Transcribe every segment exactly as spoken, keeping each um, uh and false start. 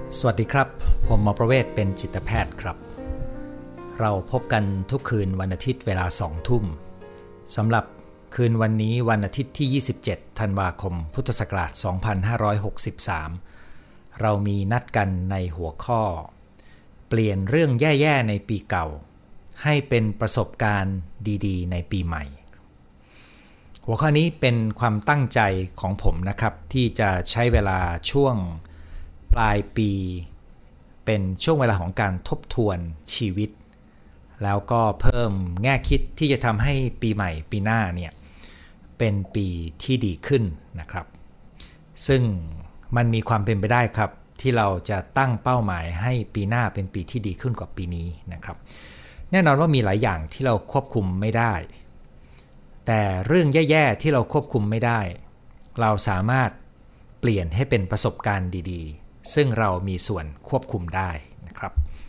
สวัสดีครับผมหมอประเวศเป็นจิตแพทย์ครับเราพบกันทุกคืนวันอาทิตย์เวลาสองทุ่มสำหรับคืนวันนี้วันอาทิตย์ที่ยี่สิบเจ็ดธันวาคมพุทธศักราชสองพันห้าร้อยหกสิบสามเรามีนัดกันในหัวข้อเปลี่ยนเรื่องแย่ๆในปีเก่าให้เป็นประสบการณ์ดีๆในปีใหม่หัวข้อนี้เป็นความตั้งใจของผมนะครับที่จะใช้เวลาช่วงปลายปีเป็นช่วงเวลาของการทบทวนชีวิตแล้วก็เพิ่มแง่คิดที่จะทำให้ปีใหม่ปีหน้าเนี่ยเป็นปีที่ดีขึ้นนะครับซึ่งมันมีความเป็นไปได้ครับที่เราจะตั้งเป้าหมายให้ปีหน้าเป็นปีที่ดีขึ้นกว่าปีนี้นะครับแน่นอนว่ามีหลายอย่างที่เราควบคุมไม่ได้แต่เรื่องแย่ๆที่เราควบคุมไม่ได้เราสามารถเปลี่ยนให้เป็นประสบการณ์ดีๆซึ่งเรามีส่วนควบคุมได้นะครับ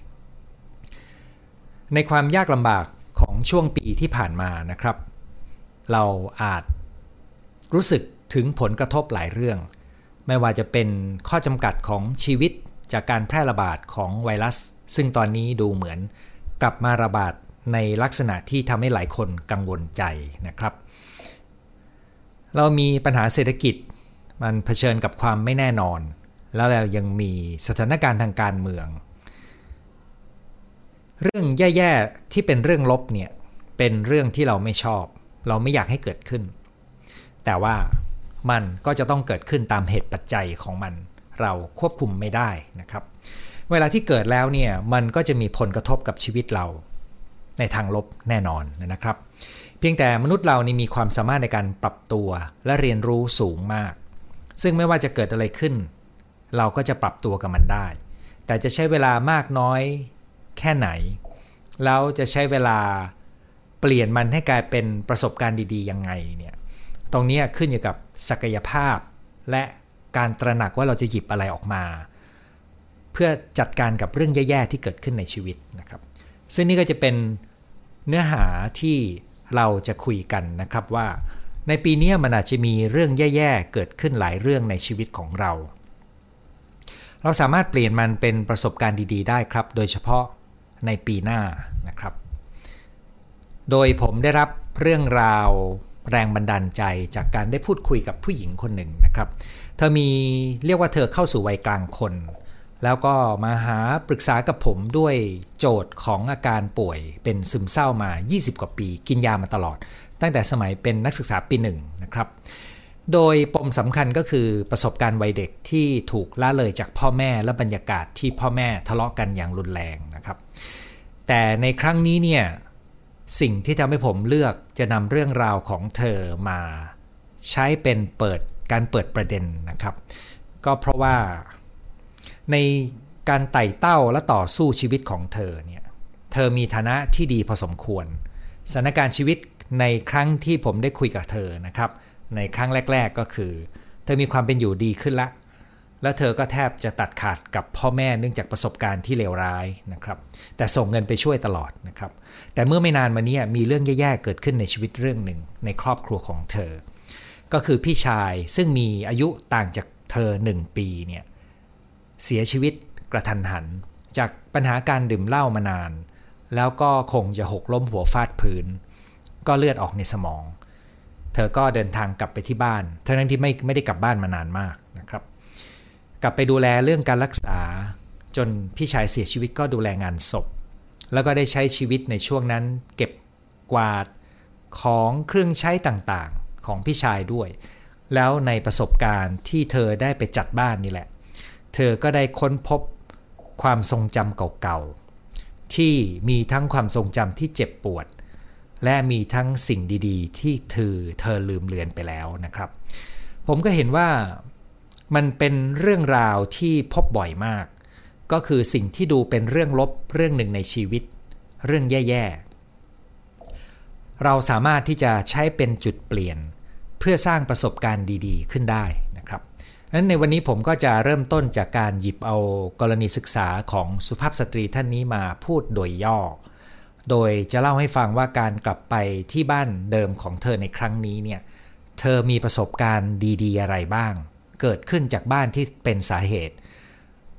ในความยากลำบากของช่วงปีที่ผ่านมานะครับเราอาจรู้สึกถึงผลกระทบหลายเรื่องไม่ว่าจะเป็นข้อจำกัดของชีวิตจากการแพร่ระบาดของไวรัสซึ่งตอนนี้ดูเหมือนกลับมาระบาดในลักษณะที่ทำให้หลายคนกังวลใจนะครับเรามีปัญหาเศรษฐกิจมันเผชิญกับความไม่แน่นอนแล้วเรายังมีสถานการณ์ทางการเมืองเรื่องแย่ๆที่เป็นเรื่องลบเนี่ยเป็นเรื่องที่เราไม่ชอบเราไม่อยากให้เกิดขึ้นแต่ว่ามันก็จะต้องเกิดขึ้นตามเหตุปัจจัยของมันเราควบคุมไม่ได้นะครับเวลาที่เกิดแล้วเนี่ยมันก็จะมีผลกระทบกับชีวิตเราในทางลบแน่นอนนะครับเพียงแต่มนุษย์เรานี่มีความสามารถในการปรับตัวและเรียนรู้สูงมากซึ่งไม่ว่าจะเกิดอะไรขึ้นเราก็จะปรับตัวกับมันได้แต่จะใช้เวลามากน้อยแค่ไหนแล้วจะใช้เวลาเปลี่ยนมันให้กลายเป็นประสบการณ์ดีๆยังไงเนี่ยตรงนี้ขึ้นอยู่กับศักยภาพและการตระหนักว่าเราจะหยิบอะไรออกมาเพื่อจัดการกับเรื่องแย่ๆที่เกิดขึ้นในชีวิตนะครับซึ่งนี่ก็จะเป็นเนื้อหาที่เราจะคุยกันนะครับว่าในปีนี้มันอาจจะมีเรื่องแย่ๆเกิดขึ้นหลายเรื่องในชีวิตของเราเราสามารถเปลี่ยนมันเป็นประสบการณ์ดีๆได้ครับโดยเฉพาะในปีหน้านะครับโดยผมได้รับเรื่องราวแรงบันดาลใจจากการได้พูดคุยกับผู้หญิงคนหนึ่งนะครับเธอมีเรียกว่าเธอเข้าสู่วัยกลางคนแล้วก็มาหาปรึกษากับผมด้วยโจทย์ของอาการป่วยเป็นซึมเศร้ามายี่สิบกว่าปีกินยามาตลอดตั้งแต่สมัยเป็นนักศึกษาปีหนึ่งนะครับโดยปมสำคัญก็คือประสบการณ์วัยเด็กที่ถูกละเลยจากพ่อแม่และบรรยากาศที่พ่อแม่ทะเลาะกันอย่างรุนแรงนะครับแต่ในครั้งนี้เนี่ยสิ่งที่ทำให้ผมเลือกจะนำเรื่องราวของเธอมาใช้เป็นเปิดการเปิดประเด็นนะครับก็เพราะว่าในการไต่เต้าและต่อสู้ชีวิตของเธอเนี่ยเธอมีฐานะที่ดีพอสมควรสถานการณ์ชีวิตในครั้งที่ผมได้คุยกับเธอนะครับในครั้งแรกๆก็คือเธอมีความเป็นอยู่ดีขึ้นละแล้วเธอก็แทบจะตัดขาดกับพ่อแม่เนื่องจากประสบการณ์ที่เลวร้ายนะครับแต่ส่งเงินไปช่วยตลอดนะครับแต่เมื่อไม่นานมานี้มีเรื่องแย่ๆเกิดขึ้นในชีวิตเรื่องหนึ่งในครอบครัวของเธอก็คือพี่ชายซึ่งมีอายุต่างจากเธอหนึ่งปีเนี่ยเสียชีวิตกระทันหันจากปัญหาการดื่มเหล้ามานานแล้วก็คงจะหกล้มหัวฟาดพื้นก็เลือดออกในสมองเธอก็เดินทางกลับไปที่บ้านทั้งที่ไม่ไม่ได้กลับบ้านมานานมากนะครับกลับไปดูแลเรื่องการรักษาจนพี่ชายเสียชีวิตก็ดูแลงานศพแล้วก็ได้ใช้ชีวิตในช่วงนั้นเก็บกวาดของเครื่องใช้ต่างๆของพี่ชายด้วยแล้วในประสบการณ์ที่เธอได้ไปจัดบ้านนี่แหละเธอก็ได้ค้นพบความทรงจำเก่าๆที่มีทั้งความทรงจำที่เจ็บปวดและมีทั้งสิ่งดีๆที่เธอเธอลืมเลือนไปแล้วนะครับผมก็เห็นว่ามันเป็นเรื่องราวที่พบบ่อยมากก็คือสิ่งที่ดูเป็นเรื่องลบเรื่องหนึ่งในชีวิตเรื่องแย่ๆเราสามารถที่จะใช้เป็นจุดเปลี่ยนเพื่อสร้างประสบการณ์ดีๆขึ้นได้นะครับนั้นในวันนี้ผมก็จะเริ่มต้นจากการหยิบเอากรณีศึกษาของสุภาพสตรีท่านนี้มาพูดโดยย่อโดยจะเล่าให้ฟังว่าการกลับไปที่บ้านเดิมของเธอในครั้งนี้เนี่ยเธอมีประสบการณ์ดีๆอะไรบ้างเกิดขึ้นจากบ้านที่เป็นสาเหตุ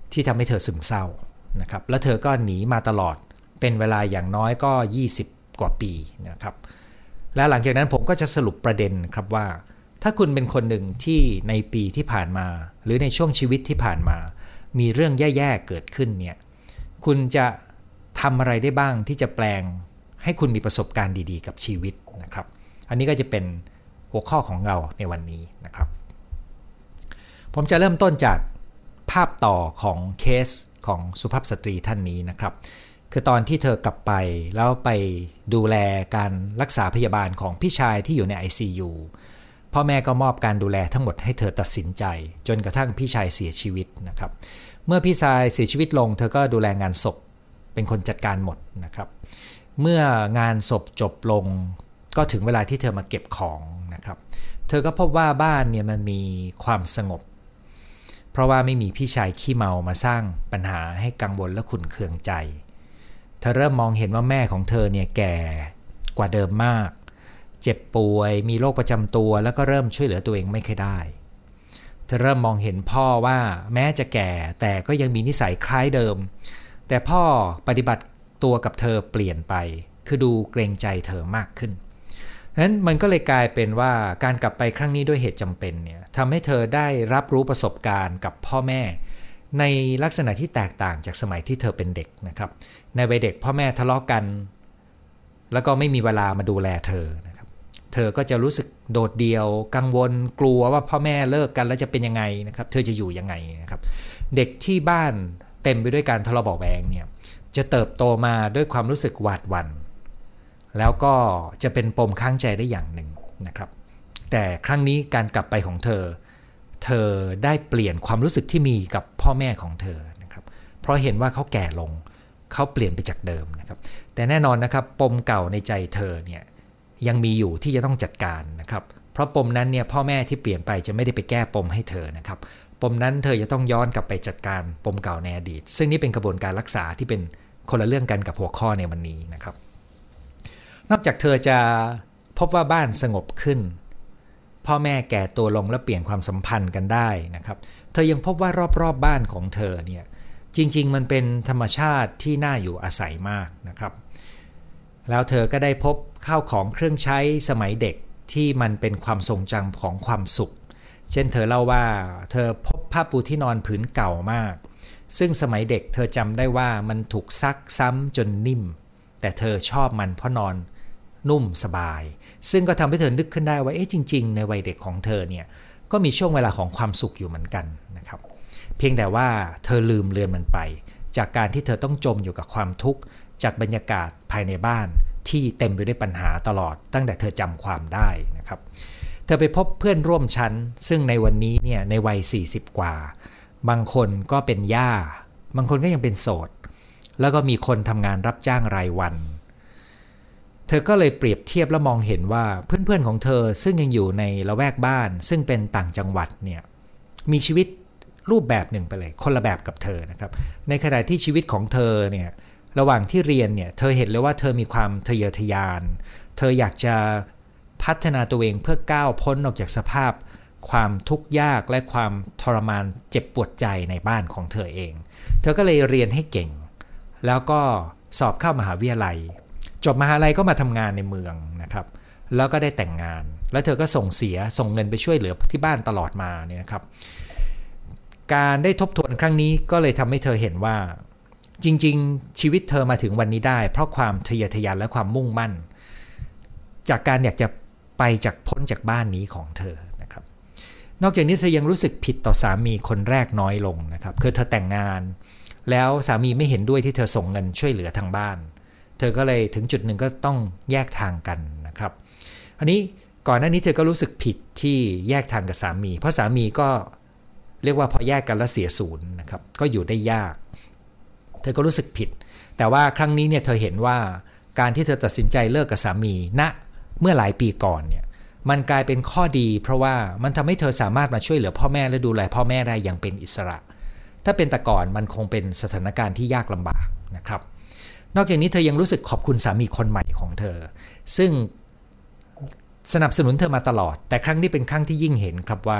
ที่ทำให้เธอซึมเศร้านะครับแล้วเธอก็หนีมาตลอดเป็นเวลาอย่างน้อยก็ยี่สิบกว่าปีนะครับและหลังจากนั้นผมก็จะสรุปประเด็นครับว่าถ้าคุณเป็นคนหนึ่งที่ในปีที่ผ่านมาหรือในช่วงชีวิตที่ผ่านมามีเรื่องแย่ๆเกิดขึ้นเนี่ยคุณจะทำอะไรได้บ้างที่จะแปลงให้คุณมีประสบการณ์ดีๆกับชีวิตนะครับอันนี้ก็จะเป็นหัวข้อของเราในวันนี้นะครับผมจะเริ่มต้นจากภาพต่อของเคสของสุภาพสตรีท่านนี้นะครับคือตอนที่เธอกลับไปแล้วไปดูแลการรักษาพยาบาลของพี่ชายที่อยู่ใน ไอ ซี ยู พ่อแม่ก็มอบการดูแลทั้งหมดให้เธอตัดสินใจจนกระทั่งพี่ชายเสียชีวิตนะครับเมื่อพี่ชายเสียชีวิตลงเธอก็ดูแลงานศพเป็นคนจัดการหมดนะครับเมื่องานศพจบลงก็ถึงเวลาที่เธอมาเก็บของนะครับเธอก็พบว่าบ้านเนี่ยมันมีความสงบเพราะว่าไม่มีพี่ชายขี้เมามาสร้างปัญหาให้กังวลและขุ่นเคืองใจเธอเริ่มมองเห็นว่าแม่ของเธอเนี่ยแก่กว่าเดิมมากเจ็บป่วยมีโรคประจำตัวแล้วก็เริ่มช่วยเหลือตัวเองไม่ค่อยได้เธอเริ่มมองเห็นพ่อว่าแม้จะแก่แต่ก็ยังมีนิสัยคล้ายเดิมแต่พ่อปฏิบัติตัวกับเธอเปลี่ยนไปคือดูเกรงใจเธอมากขึ้นนั้นมันก็เลยกลายเป็นว่าการกลับไปครั้งนี้ด้วยเหตุจำเป็นเนี่ยทำให้เธอได้รับรู้ประสบการณ์กับพ่อแม่ในลักษณะที่แตกต่างจากสมัยที่เธอเป็นเด็กนะครับในวัยเด็กพ่อแม่ทะเลาะกันแล้วก็ไม่มีเวลามาดูแลเธอนะครับเธอก็จะรู้สึกโดดเดี่ยวกังวลกลัวว่าพ่อแม่เลิกกันแล้วจะเป็นยังไงนะครับเธอจะอยู่ยังไงนะครับเด็กที่บ้านเต็มไปด้วยการทะเลาะเบาะแวงเนี่ยจะเติบโตมาด้วยความรู้สึกหวาดหวั่นแล้วก็จะเป็นปมข้างใจได้อย่างหนึ่งนะครับแต่ครั้งนี้การกลับไปของเธอเธอได้เปลี่ยนความรู้สึกที่มีกับพ่อแม่ของเธอนะครับเพราะเห็นว่าเขาแก่ลงเขาเปลี่ยนไปจากเดิมนะครับแต่แน่นอนนะครับปมเก่าในใจเธอเนี่ยยังมีอยู่ที่จะต้องจัดการนะครับเพราะปมนั้นเนี่ยพ่อแม่ที่เปลี่ยนไปจะไม่ได้ไปแก้ปมให้เธอนะครับปมนั้นเธอจะต้องย้อนกลับไปจัดการปมเก่าในอดีตซึ่งนี่เป็นกระบวนการรักษาที่เป็นคนละเรื่องกันกับหัวข้อในวันนี้นะครับนอกจากเธอจะพบว่าบ้านสงบขึ้นพ่อแม่แก่ตัวลงและเปลี่ยนความสัมพันธ์กันได้นะครับเธอยังพบว่ารอบๆ บบ้านของเธอเนี่ยจริงๆมันเป็นธรรมชาติที่น่าอยู่อาศัยมากนะครับแล้วเธอก็ได้พบข้าวของเครื่องใช้สมัยเด็กที่มันเป็นความทรงจำของความสุขเช่นเธอเล่าว่าเธอพบผ้าปูที่นอนผืนเก่ามากซึ่งสมัยเด็กเธอจำได้ว่ามันถูกซักซ้ำจนนิ่มแต่เธอชอบมันเพราะนอนนุ่มสบายซึ่งก็ทำให้เธอนึกขึ้นได้ว่าเอ๊ะจริงๆในวัยเด็กของเธอเนี่ยก็มีช่วงเวลาของความสุขอยู่เหมือนกันนะครับเพียงแต่ว่าเธอลืมเลือนมันไปจากการที่เธอต้องจมอยู่กับความทุกข์จากบรรยากาศภายในบ้านที่เต็มไปด้วยปัญหาตลอดตั้งแต่เธอจำความได้นะครับเธอไปพบเพื่อนร่วมชั้นซึ่งในวันนี้เนี่ยในวัยสี่สิบกว่าบางคนก็เป็นย่าบางคนก็ยังเป็นโสดแล้วก็มีคนทำงานรับจ้างรายวันเธอก็เลยเปรียบเทียบและมองเห็นว่าเพื่อนๆของเธอซึ่งยังอยู่ในละแวกบ้านซึ่งเป็นต่างจังหวัดเนี่ยมีชีวิตรูปแบบหนึ่งไปเลยคนละแบบกับเธอนะครับในขณะที่ชีวิตของเธอเนี่ยระหว่างที่เรียนเนี่ยเธอเห็นเลยว่าเธอมีความทะเยอทะยานเธออยากจะพัฒนาตัวเองเพื่อก้าวพ้นออกจากสภาพความทุกข์ยากและความทรมานเจ็บปวดใจในบ้านของเธอเองเธอก็เลยเรียนให้เก่งแล้วก็สอบเข้ามหาวิทยาลัยจบมหาลัยก็มาทำงานในเมืองนะครับแล้วก็ได้แต่งงานแล้วเธอก็ส่งเสียส่งเงินไปช่วยเหลือที่บ้านตลอดมาเนี่ยนะครับการได้ทบทวนครั้งนี้ก็เลยทำให้เธอเห็นว่าจริงๆชีวิตเธอมาถึงวันนี้ได้เพราะความทะเยอทะยานและความมุ่งมั่นจากการอยากจะไปจากพ้นจากบ้านนี้ของเธอนะครับนอกจากนี้เธอยังรู้สึกผิดต่อสามีคนแรกน้อยลงนะครับคือเธอแต่งงานแล้วสามีไม่เห็นด้วยที่เธอส่งเงินช่วยเหลือทางบ้านเธอก็เลยถึงจุดหนึ่งก็ต้องแยกทางกันนะครับอันนี้ก่อนหน้านี้เธอก็รู้สึกผิดที่แยกทางกับสามีเพราะสามีก็เรียกว่าพอแยกกันแล้วเสียศูนย์นะครับก็อยู่ได้ยากเธอก็รู้สึกผิดแต่ว่าครั้งนี้เนี่ยเธอเห็นว่าการที่เธอตัดสินใจเลิกกับสามีณเมื่อหลายปีก่อนเนี่ยมันกลายเป็นข้อดีเพราะว่ามันทำให้เธอสามารถมาช่วยเหลือพ่อแม่และดูแลพ่อแม่ได้อย่างเป็นอิสระถ้าเป็นแต่ก่อนมันคงเป็นสถานการณ์ที่ยากลำบากนะครับนอกจากนี้เธอยังรู้สึกขอบคุณสามีคนใหม่ของเธอซึ่งสนับสนุนเธอมาตลอดแต่ครั้งนี้เป็นครั้งที่ยิ่งเห็นครับว่า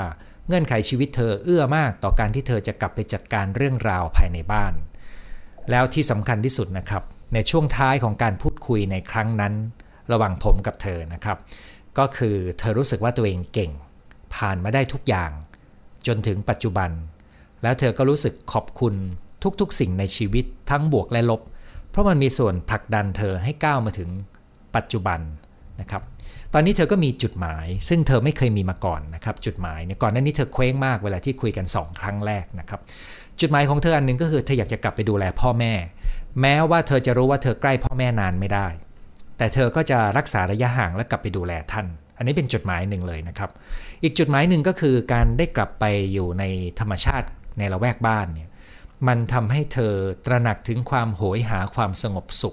เงื่อนไขชีวิตเธอเอื้อมากต่อการที่เธอจะกลับไปจัดการเรื่องราวภายในบ้านแล้วที่สำคัญที่สุดนะครับในช่วงท้ายของการพูดคุยในครั้งนั้นระหว่างผมกับเธอนะครับก็คือเธอรู้สึกว่าตัวเองเก่งผ่านมาได้ทุกอย่างจนถึงปัจจุบันแล้วเธอก็รู้สึกขอบคุณทุกๆสิ่งในชีวิตทั้งบวกและลบเพราะมันมีส่วนผลักดันเธอให้ก้าวมาถึงปัจจุบันนะครับตอนนี้เธอก็มีจุดหมายซึ่งเธอไม่เคยมีมาก่อนนะครับจุดหมายเนี่ยก่อนหน้านี้เธอเคว้งมากเวลาที่คุยกันสองครั้งแรกนะครับจุดหมายของเธออันนึงก็คือเธออยากจะกลับไปดูแลพ่อแม่แม้ว่าเธอจะรู้ว่าเธอใกล้พ่อแม่นานไม่ได้แต่เธอก็จะรักษาระยะห่างและกลับไปดูแลท่านอันนี้เป็นจุดหมายหนึ่งเลยนะครับอีกจุดหมายหนึ่งก็คือการได้กลับไปอยู่ในธรรมชาติในละแวกบ้านเนี่ยมันทำให้เธอตระหนักถึงความโหยหาความสงบสุข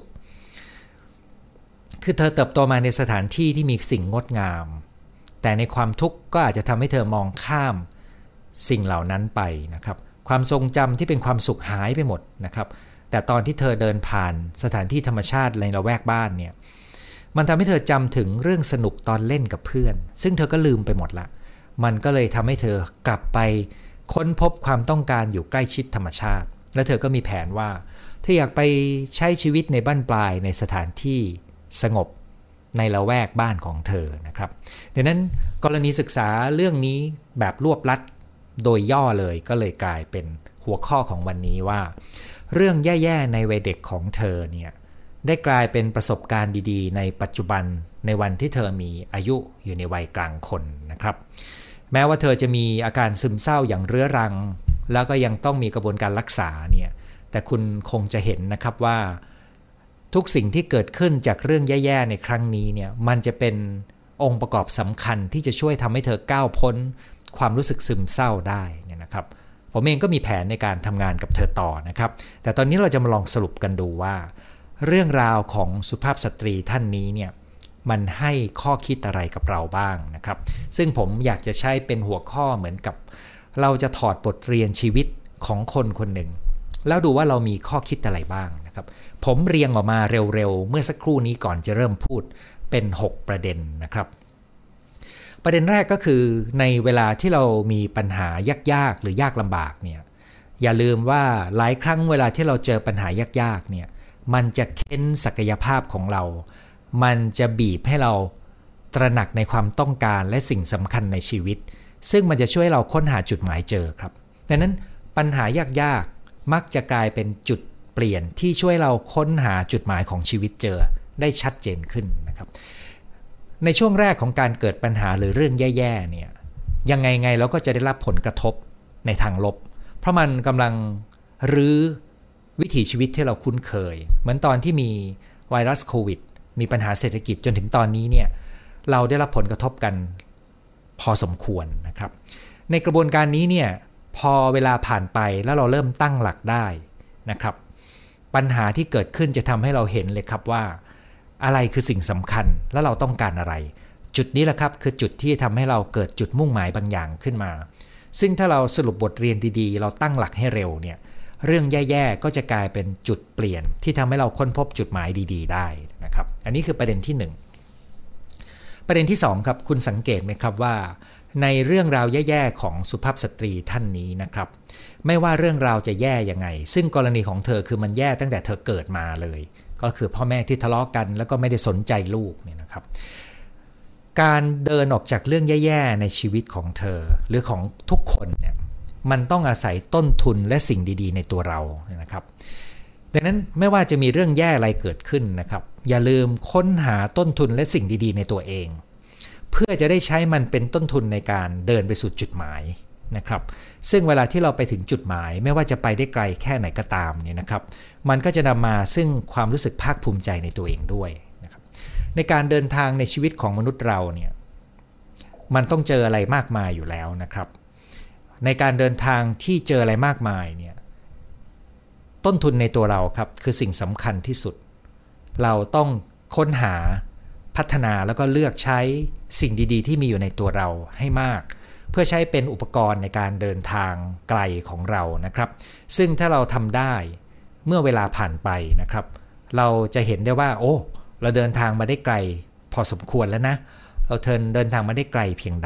คือเธอเติบโตมาในสถานที่ที่มีสิ่งงดงามแต่ในความทุกข์ก็อาจจะทำให้เธอมองข้ามสิ่งเหล่านั้นไปนะครับความทรงจำที่เป็นความสุขหายไปหมดนะครับแต่ตอนที่เธอเดินผ่านสถานที่ธรรมชาติในละแวกบ้านเนี่ยมันทำให้เธอจำถึงเรื่องสนุกตอนเล่นกับเพื่อนซึ่งเธอก็ลืมไปหมดละมันก็เลยทำให้เธอกลับไปค้นพบความต้องการอยู่ใกล้ชิดธรรมชาติและเธอก็มีแผนว่าเธออยากไปใช้ชีวิตในบ้านปลายในสถานที่สงบในละแวกบ้านของเธอนะครับดังนั้นกรณีศึกษาเรื่องนี้แบบรวบลัดโดยย่อเลยก็เลยกลายเป็นหัวข้อของวันนี้ว่าเรื่องแย่ๆในวัยเด็กของเธอเนี่ยได้กลายเป็นประสบการณ์ดีๆในปัจจุบันในวันที่เธอมีอายุอยู่ในวัยกลางคนนะครับแม้ว่าเธอจะมีอาการซึมเศร้าอย่างเรื้อรังแล้วก็ยังต้องมีกระบวนการรักษาเนี่ยแต่คุณคงจะเห็นนะครับว่าทุกสิ่งที่เกิดขึ้นจากเรื่องแย่ๆในครั้งนี้เนี่ยมันจะเป็นองค์ประกอบสำคัญที่จะช่วยทำให้เธอก้าวพ้นความรู้สึกซึมเศร้าได้เนี่ยนะครับผมเองก็มีแผนในการทำงานกับเธอต่อนะครับแต่ตอนนี้เราจะมาลองสรุปกันดูว่าเรื่องราวของสุภาพสตรีท่านนี้เนี่ยมันให้ข้อคิดอะไรกับเราบ้างนะครับซึ่งผมอยากจะใช้เป็นหัวข้อเหมือนกับเราจะถอดบทเรียนชีวิตของคนคนหนึ่งแล้วดูว่าเรามีข้อคิดอะไรบ้างนะครับผมเรียงออกมาเร็วๆเมื่อสักครู่นี้ก่อนจะเริ่มพูดเป็นหกประเด็นนะครับประเด็นแรกก็คือในเวลาที่เรามีปัญหายากๆหรือยากลำบากเนี่ยอย่าลืมว่าหลายครั้งเวลาที่เราเจอปัญหายากๆเนี่ยมันจะเค้นศักยภาพของเรามันจะบีบให้เราตระหนักในความต้องการและสิ่งสำคัญในชีวิตซึ่งมันจะช่วยเราค้นหาจุดหมายเจอครับดังนั้นปัญหายากๆมักจะกลายเป็นจุดเปลี่ยนที่ช่วยเราค้นหาจุดหมายของชีวิตเจอได้ชัดเจนขึ้นนะครับในช่วงแรกของการเกิดปัญหาหรือเรื่องแย่ๆเนี่ยยังไงไงเราก็จะได้รับผลกระทบในทางลบเพราะมันกำลังรื้อวิถีชีวิตที่เราคุ้นเคยเหมือนตอนที่มีไวรัสโควิดมีปัญหาเศรษฐกิจจนถึงตอนนี้เนี่ยเราได้รับผลกระทบกันพอสมควรนะครับในกระบวนการนี้เนี่ยพอเวลาผ่านไปแล้วเราเริ่มตั้งหลักได้นะครับปัญหาที่เกิดขึ้นจะทำให้เราเห็นเลยครับว่าอะไรคือสิ่งสำคัญและเราต้องการอะไรจุดนี้แหละครับคือจุดที่ทำให้เราเกิดจุดมุ่งหมายบางอย่างขึ้นมาซึ่งถ้าเราสรุปบทเรียนดีๆเราตั้งหลักให้เร็วเนี่ยเรื่องแย่ๆก็จะกลายเป็นจุดเปลี่ยนที่ทำให้เราค้นพบจุดหมายดีๆได้นะครับอันนี้คือประเด็นที่หนึ่งประเด็นที่สองครับคุณสังเกตไหมครับว่าในเรื่องราวแย่ๆของสุภาพสตรีท่านนี้นะครับไม่ว่าเรื่องราวจะแย่ยังไงซึ่งกรณีของเธอคือมันแย่ตั้งแต่เธอเกิดมาเลยก็คือพ่อแม่ที่ทะเลาะกันแล้วก็ไม่ได้สนใจลูกเนี่ยนะครับการเดินออกจากเรื่องแย่ๆในชีวิตของเธอหรือของทุกคนเนี่ยมันต้องอาศัยต้นทุนและสิ่งดีๆในตัวเรานะครับดังนั้นไม่ว่าจะมีเรื่องแย่อะไรเกิดขึ้นนะครับอย่าลืมค้นหาต้นทุนและสิ่งดีๆในตัวเองเพื่อจะได้ใช้มันเป็นต้นทุนในการเดินไปสู่จุดหมายนะครับซึ่งเวลาที่เราไปถึงจุดหมายไม่ว่าจะไปได้ไกลแค่ไหนก็ตามเนี่ยนะครับมันก็จะนำมาซึ่งความรู้สึกภาคภูมิใจในตัวเองด้วยนะครับในการเดินทางในชีวิตของมนุษย์เราเนี่ยมันต้องเจออะไรมากมายอยู่แล้วนะครับในการเดินทางที่เจออะไรมากมายเนี่ยต้นทุนในตัวเราครับคือสิ่งสำคัญที่สุดเราต้องค้นหาพัฒนาแล้วก็เลือกใช้สิ่งดีๆที่มีอยู่ในตัวเราให้มากเพื่อใช้เป็นอุปกรณ์ในการเดินทางไกลของเรานะครับซึ่งถ้าเราทำได้เมื่อเวลาผ่านไปนะครับเราจะเห็นได้ว่าโอ้เราเดินทางมาได้ไกลพอสมควรแล้วนะเราเทินเดินทางมาได้ไกลเพียงใด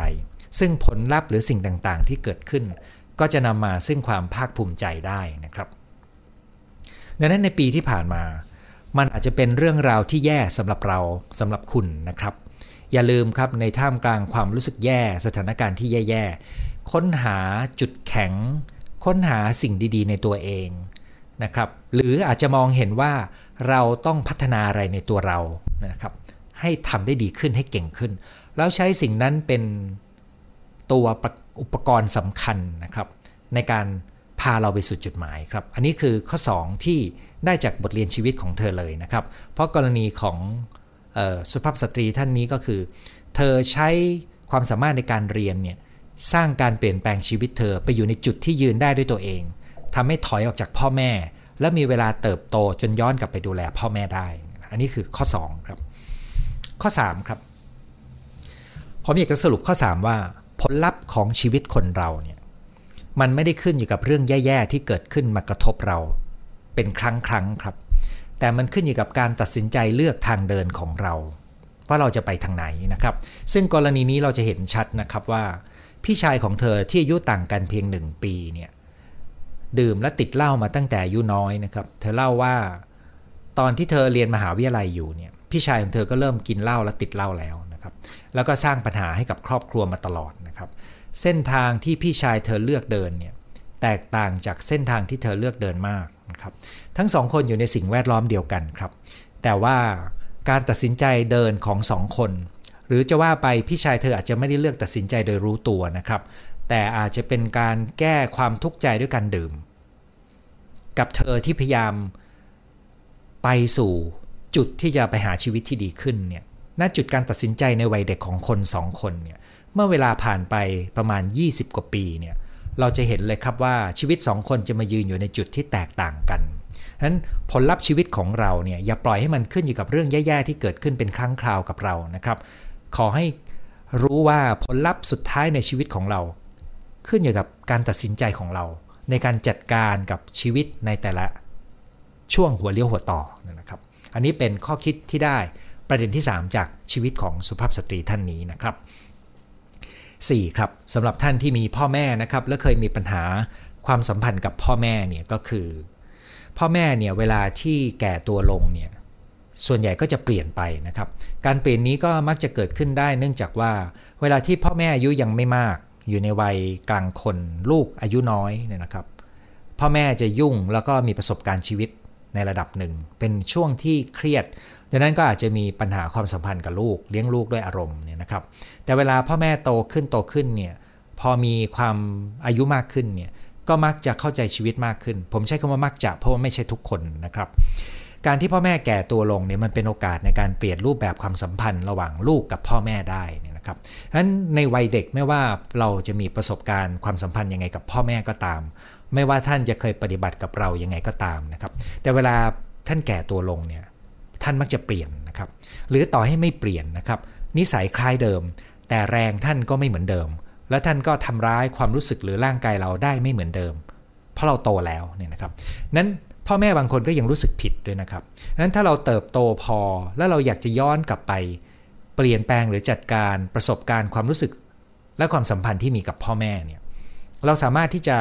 ซึ่งผลลัพธ์หรือสิ่งต่างๆที่เกิดขึ้นก็จะนำมาซึ่งความภาคภูมิใจได้นะครับดังนั้นในปีที่ผ่านมามันอาจจะเป็นเรื่องราวที่แย่สำหรับเราสำหรับคุณนะครับอย่าลืมครับในท่ามกลางความรู้สึกแย่สถานการณ์ที่แย่ๆค้นหาจุดแข็งค้นหาสิ่งดีๆในตัวเองนะครับหรืออาจจะมองเห็นว่าเราต้องพัฒนาอะไรในตัวเรานะครับให้ทำได้ดีขึ้นให้เก่งขึ้นแล้วใช้สิ่งนั้นเป็นตัวอุปกรณ์สำคัญนะครับในการพาเราไปสู่จุดหมายครับอันนี้คือข้อสองที่ได้จากบทเรียนชีวิตของเธอเลยนะครับเพราะกรณีของเอ่อสุภาพสตรีท่านนี้ก็คือเธอใช้ความสามารถในการเรียนเนี่ยสร้างการเปลี่ยนแปลงชีวิตเธอไปอยู่ในจุดที่ยืนได้ด้วยตัวเองทำให้ถอยออกจากพ่อแม่และมีเวลาเติบโตจนย้อนกลับไปดูแลพ่อแม่ได้อันนี้คือข้อสองครับข้อสามครับผมอยากจะสรุปข้อสามว่าผลลัพธ์ของชีวิตคนเราเนี่ยมันไม่ได้ขึ้นอยู่กับเรื่องแย่ๆที่เกิดขึ้นมากระทบเราเป็นครั้งครั้งครับแต่มันขึ้นอยู่กับการตัดสินใจเลือกทางเดินของเราว่าเราจะไปทางไหนนะครับซึ่งกรณีนี้เราจะเห็นชัดนะครับว่าพี่ชายของเธอที่อายุต่างกันเพียงหนึ่งปีเนี่ยดื่มและติดเหล้ามาตั้งแต่อายุน้อยนะครับเธอเล่าว่าตอนที่เธอเรียนมหาวิทยาลัยอยู่เนี่ยพี่ชายของเธอก็เริ่มกินเหล้าและติดเหล้าแล้วนะครับแล้วก็สร้างปัญหาให้กับครอบครัวมาตลอดนะครับเส้นทางที่พี่ชายเธอเลือกเดินเนี่ยแตกต่างจากเส้นทางที่เธอเลือกเดินมากนะครับทั้งสองคนอยู่ในสิ่งแวดล้อมเดียวกันครับแต่ว่าการตัดสินใจเดินของสองคนหรือจะว่าไปพี่ชายเธออาจจะไม่ได้เลือกตัดสินใจโดยรู้ตัวนะครับแต่อาจจะเป็นการแก้ความทุกข์ใจด้วยการดื่มกับเธอที่พยายามไปสู่จุดที่จะไปหาชีวิตที่ดีขึ้นเนี่ยณจุดการตัดสินใจในวัยเด็กของคนสองคนเนี่ยเมื่อเวลาผ่านไปประมาณยี่สิบกว่าปีเนี่ยเราจะเห็นเลยครับว่าชีวิตสองคนจะมายืนอยู่ในจุดที่แตกต่างกันฉะนั้นผลลัพธ์ชีวิตของเราเนี่ยอย่าปล่อยให้มันขึ้นอยู่กับเรื่องแย่ๆที่เกิดขึ้นเป็นครั้งคราวกับเรานะครับขอให้รู้ว่าผลลัพธ์สุดท้ายในชีวิตของเราขึ้นอยู่กับการตัดสินใจของเราในการจัดการกับชีวิตในแต่ละช่วงหัวเลี้ยวหัวต่อนะครับอันนี้เป็นข้อคิดที่ได้ประเด็นที่สามจากชีวิตของสุภาพสตรีท่านนี้นะครับสี่ครับสำหรับท่านที่มีพ่อแม่นะครับและเคยมีปัญหาความสัมพันธ์กับพ่อแม่เนี่ยก็คือพ่อแม่เนี่ยเวลาที่แก่ตัวลงเนี่ยส่วนใหญ่ก็จะเปลี่ยนไปนะครับการเปลี่ยนนี้ก็มักจะเกิดขึ้นได้เนื่องจากว่าเวลาที่พ่อแม่อายุยังไม่มากอยู่ในวัยกลางคนลูกอายุน้อยเนี่ยนะครับพ่อแม่จะยุ่งแล้วก็มีประสบการณ์ชีวิตในระดับหนึ่งเป็นช่วงที่เครียดดังนั้นก็อาจจะมีปัญหาความสัมพันธ์กับลูกเลี้ยงลูกด้วยอารมณ์เนี่ยนะครับแต่เวลาพ่อแม่โตขึ้นโตขึ้นเนี่ยพอมีความอายุมากขึ้นเนี่ยก็มักจะเข้าใจชีวิตมากขึ้นผมใช้คำว่ามักจะเพราะว่าไม่ใช่ทุกคนนะครับการที่พ่อแม่แก่ตัวลงเนี่ยมันเป็นโอกาสในการเปลี่ยนรูปแบบความสัมพันธ์ระหว่างลูกกับพ่อแม่ได้นะครับฉะนั้นในวัยเด็กไม่ว่าเราจะมีประสบการณ์ความสัมพันธ์ยังไงกับพ่อแม่ก็ตามไม่ว่าท่านจะเคยปฏิบัติกับเรายังไงก็ตามนะครับแต่เวลาท่านแก่ตัวลงเนี่ยท่านมักจะเปลี่ยนนะครับหรือต่อให้ไม่เปลี่ยนนะครับนิสัยคล้ายเดิมแต่แรงท่านก็ไม่เหมือนเดิมและท่านก็ทำร้ายความรู้สึกหรือร่างกายเราได้ไม่เหมือนเดิมเพราะเราโตแล้วเนี่ยนะครับนั้นพ่อแม่บางคนก็ยังรู้สึกผิดด้วยนะครับนั้นถ้าเราเติบโตพอแล้วเราอยากจะย้อนกลับไปเปลี่ยนแปลงหรือจัดการประสบการณ์ความรู้สึกและความสัมพันธ์ที่มีกับพ่อแม่เนี่ยเราสามารถที่จะ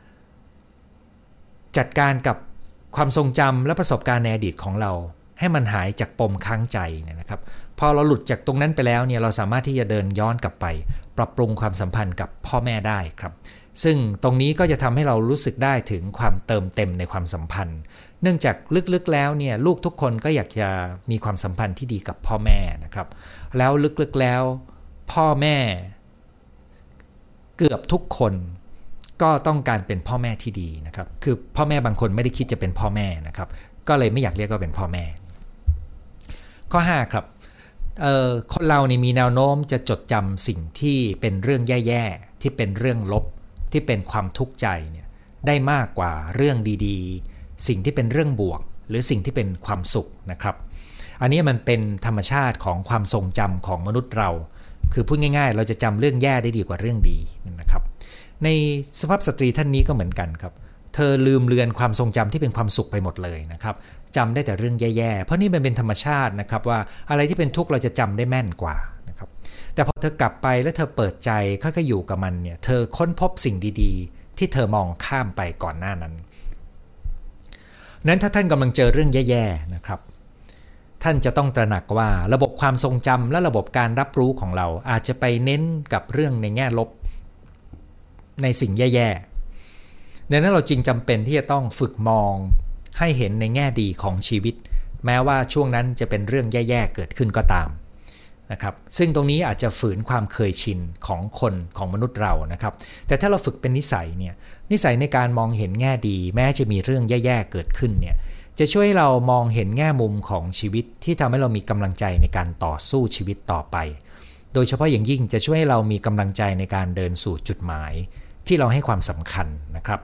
จัดการกับความทรงจำและประสบการณ์ในอดีตของเราให้มันหายจากปมค้างใจเนี่ยนะครับพอเราหลุดจากตรงนั้นไปแล้วเนี่ยเราสามารถที่จะเดินย้อนกลับไปปรับปรุงความสัมพันธ์กับพ่อแม่ได้ครับซึ่งตรงนี้ก็จะทำให้เรารู้สึกได้ถึงความเติมเต็มในความสัมพันธ์เนื่องจากลึกๆแล้วเนี่ยลูกทุกคนก็อยากจะมีความสัมพันธ์ที่ดีกับพ่อแม่นะครับแล้วลึกๆแล้วพ่อแม่เกือบทุกคนก็ต้องการเป็นพ่อแม่ที่ดีนะครับคือพ่อแม่บางคนไม่ได้คิดจะเป็นพ่อแม่นะครับก็เลยไม่อยากเรียกว่าเป็นพ่อแม่ข้อห้าครับเอ่อคนเรานี่มีแนวโน้มจะจดจำสิ่งที่เป็นเรื่องแย่ๆที่เป็นเรื่องลบที่เป็นความทุกข์ใจเนี่ยได้มากกว่าเรื่องดีๆสิ่งที่เป็นเรื่องบวกหรือสิ่งที่เป็นความสุขนะครับอันนี้มันเป็นธรรมชาติของความทรงจำของมนุษย์เราคือพูดง่ายๆเราจะจำเรื่องแย่ได้ดีกว่าเรื่องดีนะครับในสุภาพสตรีท่านนี้ก็เหมือนกันครับเธอลืมเลือนความทรงจำที่เป็นความสุขไปหมดเลยนะครับจำได้แต่เรื่องแย่ๆเพราะนี่มันเป็นธรรมชาตินะครับว่าอะไรที่เป็นทุกข์เราจะจำได้แม่นกว่านะครับแต่พอเธอกลับไปแล้วเธอเปิดใจค่อยๆอยู่กับมันเนี่ยเธอค้นพบสิ่งดีๆที่เธอมองข้ามไปก่อนหน้านั้นนั้นถ้าท่านกำลังเจอเรื่องแย่ๆนะครับท่านจะต้องตระหนักว่าระบบความทรงจำและระบบการรับรู้ของเราอาจจะไปเน้นกับเรื่องในแง่ลบในสิ่งแย่ๆดังนั้นเราจึงจำเป็นที่จะต้องฝึกมองให้เห็นในแง่ดีของชีวิตแม้ว่าช่วงนั้นจะเป็นเรื่องแย่ๆเกิดขึ้นก็ตามนะครับซึ่งตรงนี้อาจจะฝืนความเคยชินของคนของมนุษย์เรานะครับแต่ถ้าเราฝึกเป็นนิสัยเนี่ยนิสัยในการมองเห็นแง่ดีแม้จะมีเรื่องแย่ๆเกิดขึ้นเนี่ยจะช่วยเรามองเห็นแง่มุมของชีวิตที่ทำให้เรามีกำลังใจในการต่อสู้ชีวิตต่อไปโดยเฉพาะอย่างยิ่งจะช่วยให้เรามีกำลังใจในการเดินสู่จุดหมายที่เราให้ความสำคัญนะครับ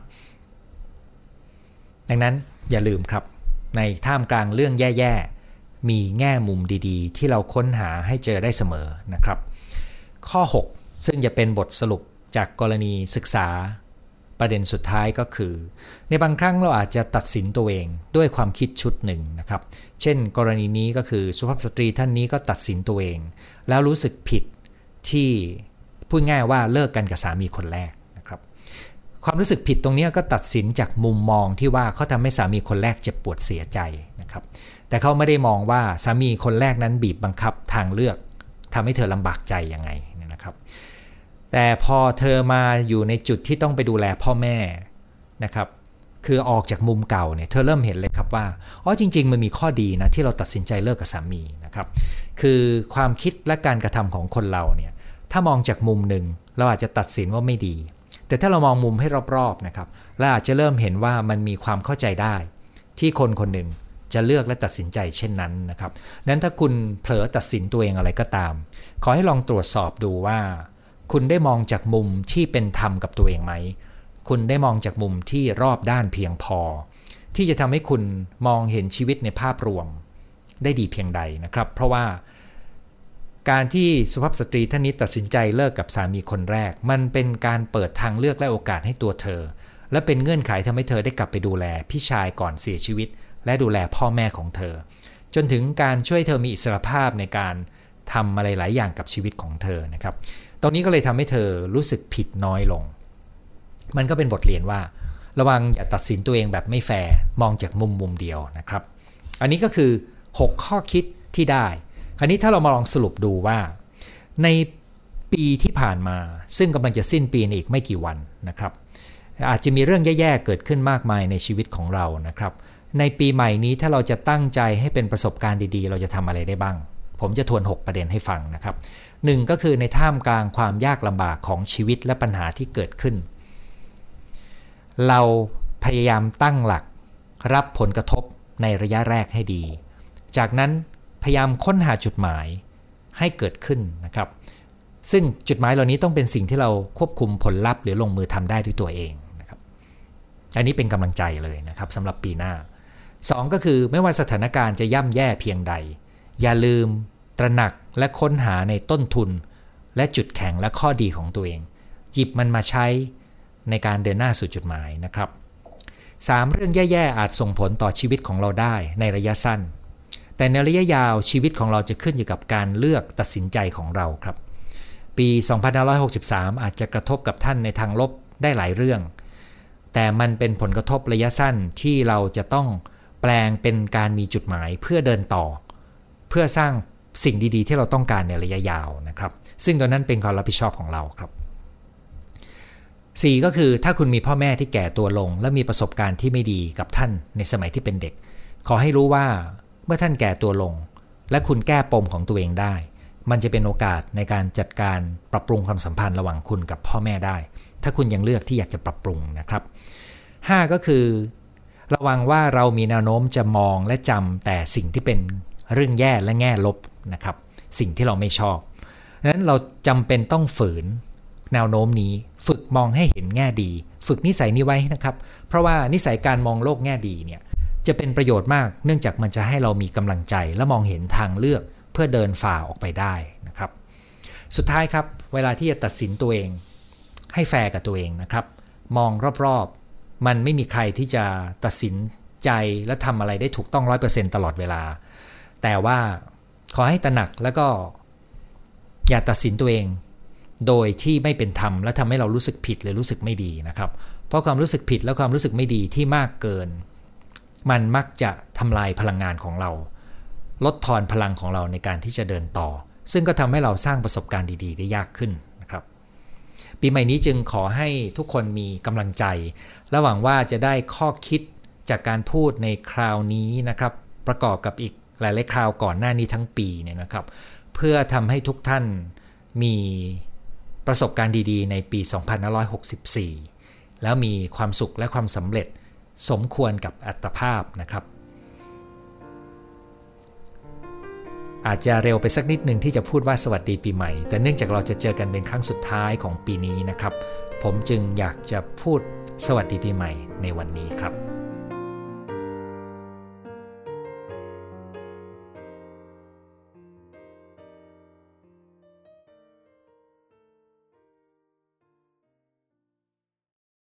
ดังนั้นอย่าลืมครับในท่ามกลางเรื่องแย่ๆมีแง่มุมดีๆที่เราค้นหาให้เจอได้เสมอนะครับข้อหกซึ่งจะเป็นบทสรุปจากกรณีศึกษาประเด็นสุดท้ายก็คือในบางครั้งเราอาจจะตัดสินตัวเองด้วยความคิดชุดหนึ่งนะครับเช่นกรณีนี้ก็คือสุภาพสตรีท่านนี้ก็ตัดสินตัวเองแล้วรู้สึกผิดที่พูดง่ายว่าเลิกกันกับสามีคนแรกนะครับความรู้สึกผิดตรงนี้ก็ตัดสินจากมุมมองที่ว่าเขาทำให้สามีคนแรกเจ็บปวดเสียใจนะครับแต่เขาไม่ได้มองว่าสามีคนแรกนั้นบีบบังคับทางเลือกทำให้เธอลำบากใจยังไงนะครับแต่พอเธอมาอยู่ในจุดที่ต้องไปดูแลพ่อแม่นะครับคือออกจากมุมเก่าเนี่ยเธอเริ่มเห็นเลยครับว่าอ๋อจริงๆมันมีข้อดีนะที่เราตัดสินใจเลิกกับสามีนะครับคือความคิดและการกระทำของคนเราเนี่ยถ้ามองจากมุมหนึ่งเราอาจจะตัดสินว่าไม่ดีแต่ถ้าเรามองมุมให้รอบๆนะครับเราอาจจะเริ่มเห็นว่ามันมีความเข้าใจได้ที่คนคนหนึ่งจะเลือกและตัดสินใจเช่นนั้นนะครับนั้นถ้าคุณเผลอตัดสินตัวเองอะไรก็ตามขอให้ลองตรวจสอบดูว่าคุณได้มองจากมุมที่เป็นธรรมกับตัวเองไหมคุณได้มองจากมุมที่รอบด้านเพียงพอที่จะทำให้คุณมองเห็นชีวิตในภาพรวมได้ดีเพียงใดนะครับเพราะว่าการที่สุภาพสตรีท่านนี้ตัดสินใจเลิกกับสามีคนแรกมันเป็นการเปิดทางเลือกและโอกาสให้ตัวเธอและเป็นเงื่อนไขทำให้เธอได้กลับไปดูแลพี่ชายก่อนเสียชีวิตและดูแลพ่อแม่ของเธอจนถึงการช่วยเธอมีอิสรภาพในการทำอะไรหลายอย่างกับชีวิตของเธอนะครับตรงนี้ก็เลยทำให้เธอรู้สึกผิดน้อยลงมันก็เป็นบทเรียนว่าระวังอย่าตัดสินตัวเองแบบไม่แฟร์มองจากมุมมุมเดียวนะครับอันนี้ก็คือหกข้อคิดที่ได้คราวนี้ถ้าเรามาลองสรุปดูว่าในปีที่ผ่านมาซึ่งกำลังจะสิ้นปีในอีกไม่กี่วันนะครับอาจจะมีเรื่องแย่ๆเกิดขึ้นมากมายในชีวิตของเรานะครับในปีใหม่นี้ถ้าเราจะตั้งใจให้เป็นประสบการณ์ดีๆเราจะทำอะไรได้บ้างผมจะทวนหกประเด็นให้ฟังนะครับหนึ่งก็คือในท่ามกลางความยากลำบากของชีวิตและปัญหาที่เกิดขึ้นเราพยายามตั้งหลักรับผลกระทบในระยะแรกให้ดีจากนั้นพยายามค้นหาจุดหมายให้เกิดขึ้นนะครับซึ่งจุดหมายเหล่านี้ต้องเป็นสิ่งที่เราควบคุมผลลัพธ์หรือลงมือทำได้ด้วยตัวเองนะครับอันนี้เป็นกำลังใจเลยนะครับสำหรับปีหน้าสองก็คือไม่ว่าสถานการณ์จะย่ำแย่เพียงใดอย่าลืมตระหนักและค้นหาในต้นทุนและจุดแข็งและข้อดีของตัวเองหยิบมันมาใช้ในการเดินหน้าสู่จุดหมายนะครับสามเรื่องแย่ๆอาจส่งผลต่อชีวิตของเราได้ในระยะสั้นแต่ในระยะยาวชีวิตของเราจะขึ้นอยู่กับการเลือกตัดสินใจของเราครับปีสองพันห้าร้อยหกสิบสามอาจจะกระทบกับท่านในทางลบได้หลายเรื่องแต่มันเป็นผลกระทบระยะสั้นที่เราจะต้องแปลงเป็นการมีจุดหมายเพื่อเดินต่อเพื่อสร้างสิ่งดีๆที่เราต้องการในระยะยาวนะครับซึ่งตอนนั้นเป็นความรับผิดชอบของเราครับสี่ก็คือถ้าคุณมีพ่อแม่ที่แก่ตัวลงและมีประสบการณ์ที่ไม่ดีกับท่านในสมัยที่เป็นเด็กขอให้รู้ว่าเมื่อท่านแก่ตัวลงและคุณแก้ปมของตัวเองได้มันจะเป็นโอกาสในการจัดการปรับปรุงความสัมพันธ์ระหว่างคุณกับพ่อแม่ได้ถ้าคุณยังเลือกที่อยากจะปรับปรุงนะครับห้าก็คือระวังว่าเรามีแนวโน้มจะมองและจำแต่สิ่งที่เป็นเรื่องแย่และแง่ลบนะครับสิ่งที่เราไม่ชอบดังนั้นเราจำเป็นต้องฝืนแนวโน้มนี้ฝึกมองให้เห็นแง่ดีฝึกนิสัยนี้ไว้นะครับเพราะว่านิสัยการมองโลกแง่ดีเนี่ยจะเป็นประโยชน์มากเนื่องจากมันจะให้เรามีกำลังใจและมองเห็นทางเลือกเพื่อเดินฝ่าออกไปได้นะครับสุดท้ายครับเวลาที่จะตัดสินตัวเองให้แฟร์กับตัวเองนะครับมองรอบๆมันไม่มีใครที่จะตัดสินใจและทำอะไรได้ถูกต้อง ร้อยเปอร์เซ็นต์ ตลอดเวลาแต่ว่าขอให้ตระหนักแล้วก็อย่าตัดสินตัวเองโดยที่ไม่เป็นธรรมและทำให้เรารู้สึกผิดหรือรู้สึกไม่ดีนะครับเพราะความรู้สึกผิดและความรู้สึกไม่ดีที่มากเกินมันมักจะทำลายพลังงานของเราลดทอนพลังของเราในการที่จะเดินต่อซึ่งก็ทำให้เราสร้างประสบการณ์ดีๆได้ยากขึ้นนะครับปีใหม่นี้จึงขอให้ทุกคนมีกำลังใจและหวังว่าจะได้ข้อคิดจากการพูดในคราวนี้นะครับประกอบกับอีกหลายๆคราวก่อนหน้านี้ทั้งปีเนี่ยนะครับเพื่อทำให้ทุกท่านมีประสบการณ์ดีๆในปีสองพันห้าร้อยหกสิบสี่แล้วมีความสุขและความสำเร็จสมควรกับอัตภาพนะครับอาจจะเร็วไปสักนิดหนึ่งที่จะพูดว่าสวัสดีปีใหม่แต่เนื่องจากเราจะเจอกันเป็นครั้งสุดท้ายของปีนี้นะครับผมจึงอยากจะพูดสวัสดีปีใหม่ในวันนี้ครับ